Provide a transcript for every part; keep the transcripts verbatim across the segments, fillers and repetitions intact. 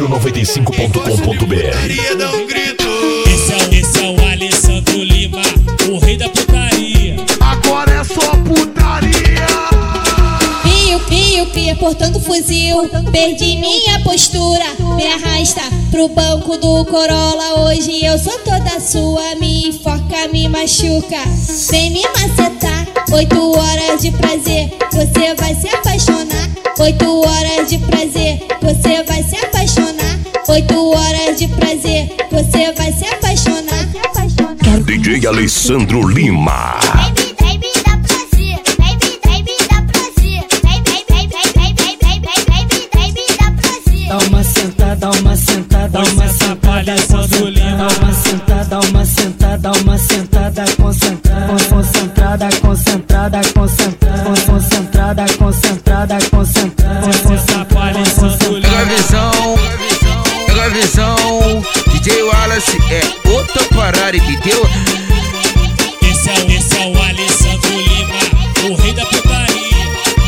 Pretinho noventa e cinco ponto com ponto br. Dá um grito. Esse é, o, esse é o Alessandro Lima, o rei da putaria. Agora é só putaria. Pio, pio, pia, portando fuzil. Perdi minha postura. Me arrasta pro banco do Corolla. Hoje eu sou toda sua. Me enforca, me machuca. Vem me macetar. Oito horas de prazer, você vai se apaixonar. Oito horas de prazer, você vai se apaixonar. Oito horas de prazer, você vai se apaixonar. D J Alessandro Lima. Baby, baby, dá prazer. Baby, baby, dá prazer. Baby, baby, baby, baby, baby, baby, dá prazer. Dá uma sentada, dá uma sentada, dá uma sentada, concentrada, dá uma sentada, dá uma sentada, dá uma sentada, concentrada, concentrada, concentrada, concentrada, concentrada, concentrada, concentrada, concentrada. Pega a visão, pega a visão. D J Wallace é outra parada, entendeu? Esse é, o- esse é o Alessandro Lima, o rei da putaria.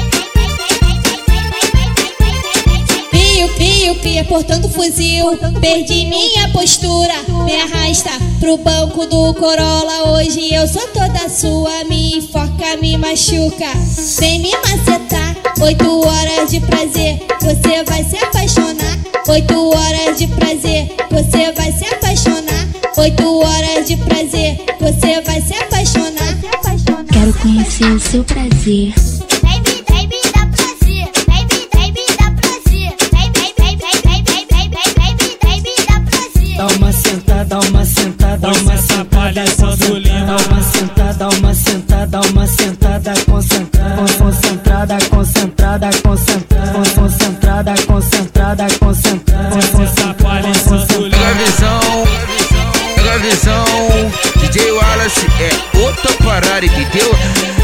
Pio, pio, pia, portando fuzil. Perdi minha postura. Me arrasta pro banco do Corolla. Hoje eu sou toda sua. Me enforca, me machuca. Vem me macetar. Oito horas de prazer, você vai se apaixonar. Oito horas de prazer, você vai se apaixonar. Oito horas de prazer, você vai se apaixonar. Quero conhecer o seu prazer. Baby, baby, dá prazer. Baby, baby, dá prazer. Baby, baby, baby, baby, baby, baby, dá prazer. Dá uma sentada, dá uma sentada, dá uma sentada, Alessandro Lima. dá uma sentada, dá uma sentada, dá uma sentada, concentrada, concentrada, concentrada, concentrada, concentrada, concentrada, concentrada, concentrada. Pega a visão, pega a visão. D J Wallace é outra parada, entendeu?